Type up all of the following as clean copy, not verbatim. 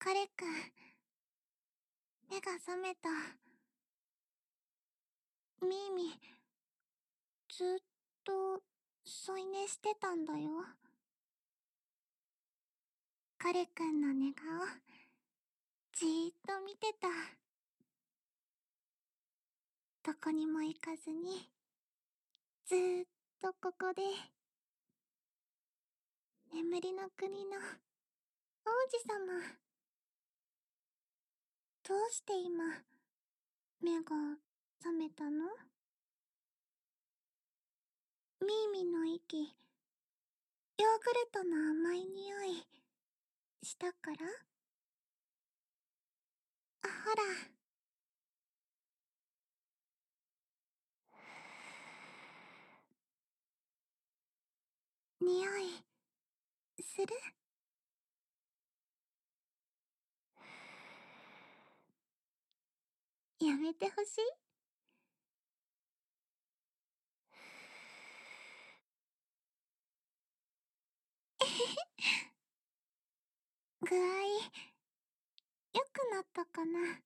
彼くん、目が覚めた。ミーミ、ずっと添い寝してたんだよ。彼くんの寝顔、じーっと見てた。どこにも行かずに、ずーっとここで、眠りの国の王子様。どうして今、目が覚めたの？ミーミの息、ヨーグルトの甘い匂い、したから？ほら。匂い、する？やめてほしい？具合、良くなったかな？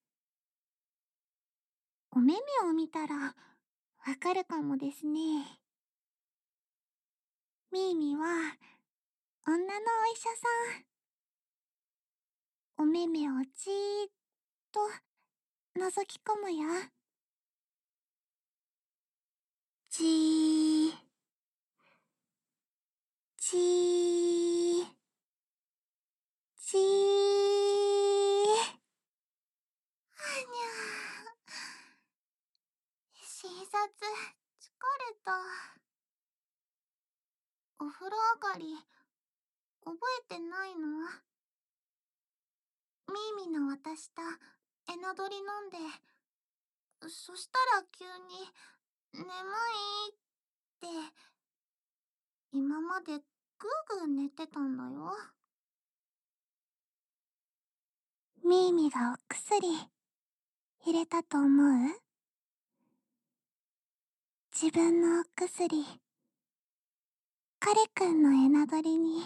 お目目を見たら、わかるかもですね。ミーミは、女のお医者さん。お目目をじーっと、覗き込むよ。じー、じー、じー。はにゃー。診察、疲れた。お風呂上がり、覚えてないの？ミーミの渡したエナドリ飲んで、そしたら急に、眠いって、今までぐーぐー寝てたんだよ。ミーミがお薬、入れたと思う？自分のお薬、彼くんのエナドリに、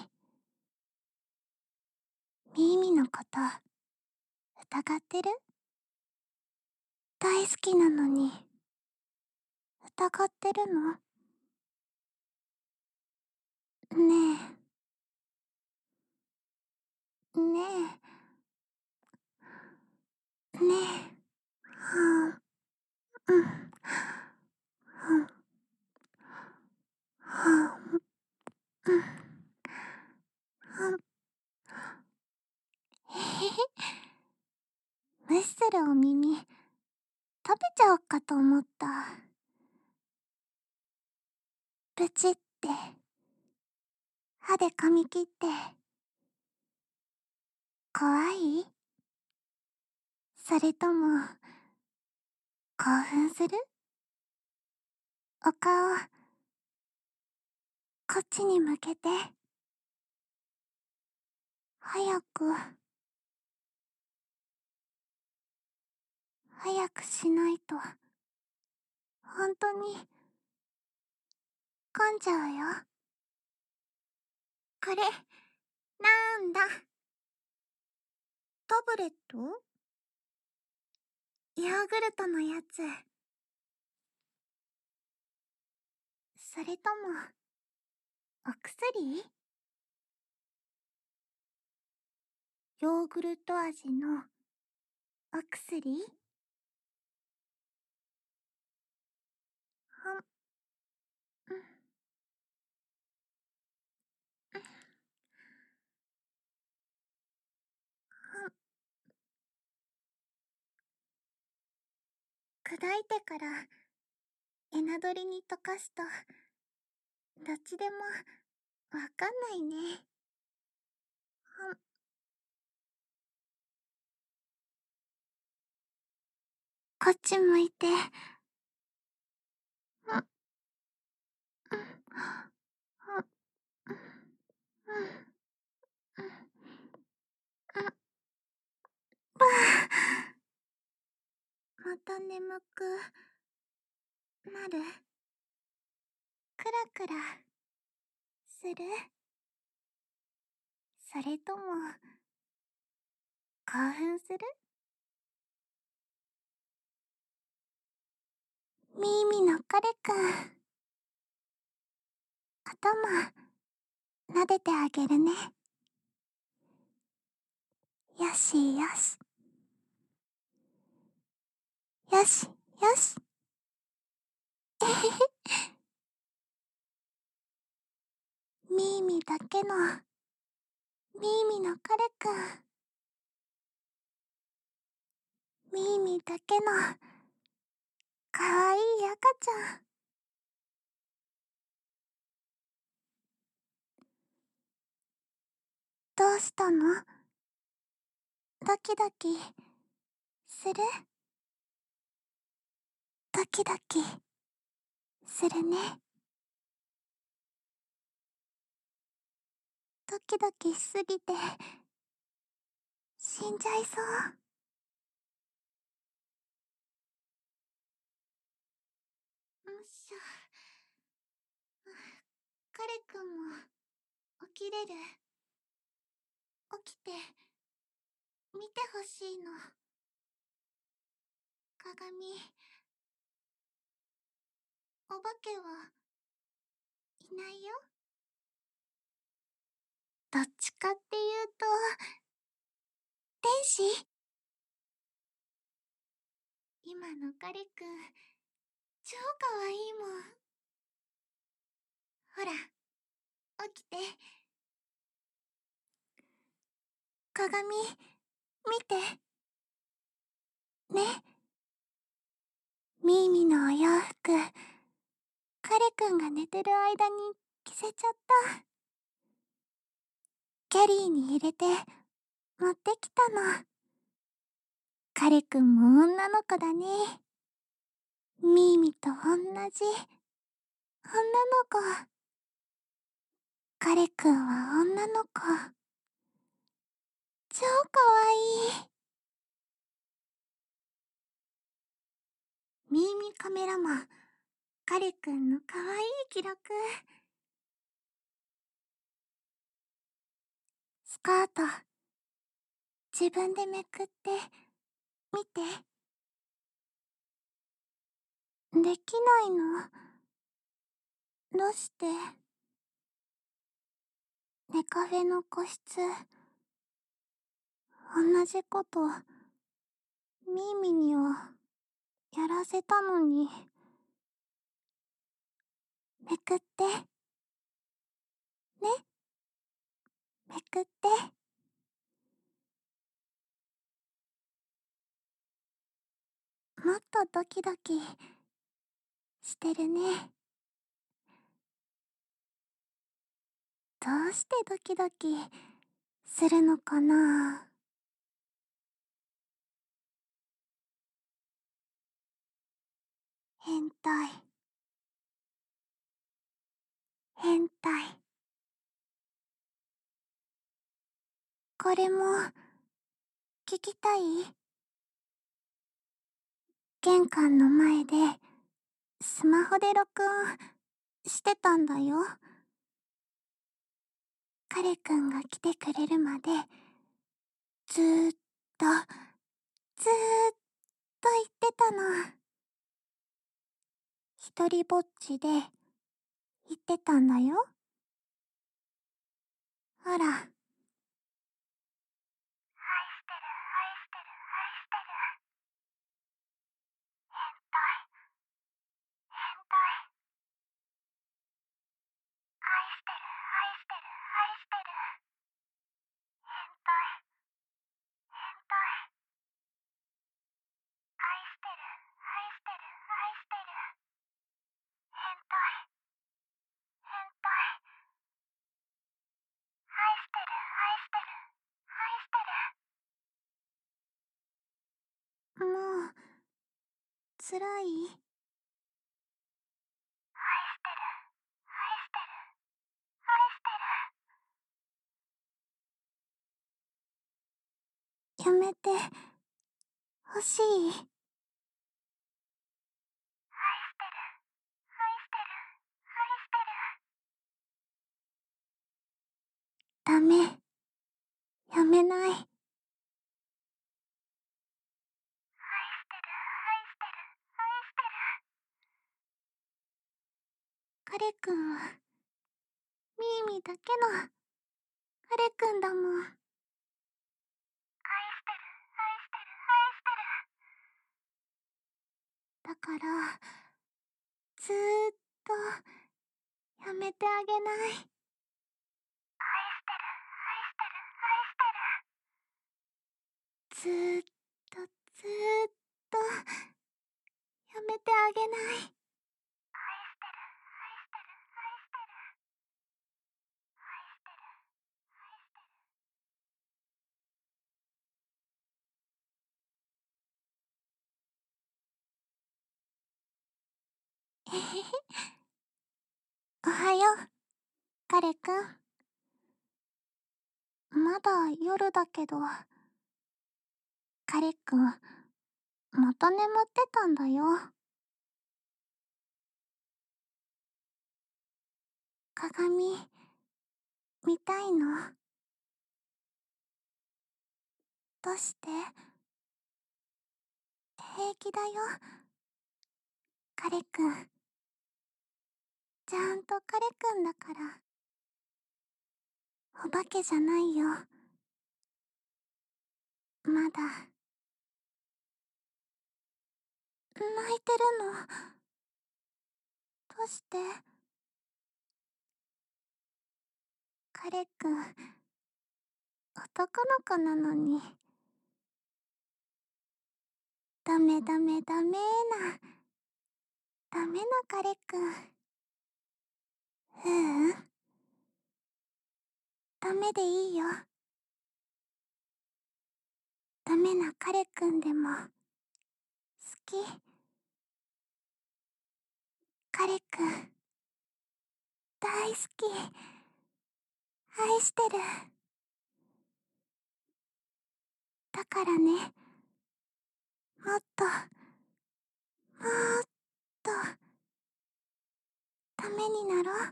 ミーミのこと、疑ってる？大好きなのに、疑ってるの？ねえ、ねえ、ねえ、はぁ、うん、はぁ、はぁ、うん、はぁ、へへへ。無視するお耳、食べちゃおうかと思った。ブチって、歯で噛み切って、怖い？それとも、興奮する？お顔、こっちに向けて。早く、早くしないと、本当に、噛んじゃうよ。これ、なんだ？タブレット？ヨーグルトのやつ。それとも、お薬？ヨーグルト味の、お薬？はん、うん、はん。砕いてから、エナドリに溶かすと、どっちでも、わかんないね。はん。こっち向いて。うん、うん、うん、うん、うん、ばあ。また眠くなる？クラクラする？それとも興奮する？ミーミの彼くん、頭、撫でてあげるね。よしよし。よしよし。えへへ。ミーミだけの、ミーミの彼くん。ミーミだけの、かわいい赤ちゃん。どうしたの？ドキドキ、する？ドキドキ、するね。ドキドキしすぎて、死んじゃいそう。よっしょ。彼くんも、起きれる？起きて、見てほしいの。鏡、お化けはいないよ。どっちかっていうと、天使？今の彼くん、超かわいいもん。ほら、起きて。鏡、見て。ね。ミーミのお洋服、彼くんが寝てる間に着せちゃった。キャリーに入れて、持ってきたの。彼くんも女の子だね。ミーミと同じ、女の子。彼くんは女の子。超かわいい。ミーミカメラマン、彼くんのかわいい記録。スカート、自分でめくって、見て。できないの？どうして？ネカフェの個室、同じこと、ミーミには、やらせたのに。めくって。ね。めくって。もっとドキドキ、してるね。どうしてドキドキ、するのかな？変態。変態。これも、聞きたい？玄関の前で、スマホで録音してたんだよ。彼くんが来てくれるまで、ずーっと、ずーっと言ってたの。一人ぼっちで、言ってたんだよ。ほら。愛してる、愛してる、愛してる。変態、変態。愛してる、愛してる、愛してる。変態、変態。愛してる、愛してる、愛してる。変態、変態。愛してる、愛してる、愛してる。もう、辛い？愛してる、愛してる、愛してる。やめて、欲しい？愛してる、愛してる、愛してる。ダメ。やめない。 カレくんは、ミーミーだけの、カレくんだもん。愛してる、愛してる、愛してる。だから、ずーっと、やめてあげない。愛してる、愛してる、愛してる。ずーっと、ずーっと、やめてあげない。愛してる、愛してる、愛してる。えへへ。おはよう、カレくん。まだ夜だけど、カレくん、また眠ってたんだよ。鏡、見たいの？どうして？平気だよ、カレくん。ちゃんとカレくんだから。お化けじゃないよ。まだ。泣いてるの？どうして？カレくん、男の子なのに。ダメダメダメな。ダメなカレくん。ダメでいいよ。ダメなカレくんでも、好き。カレくん、大好き。愛してる。だからね、もっと、もっと、ためになろう。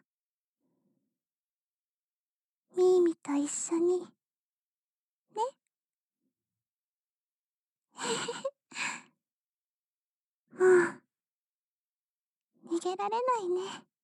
ミーミと一緒に。ね。もう、逃げられないね。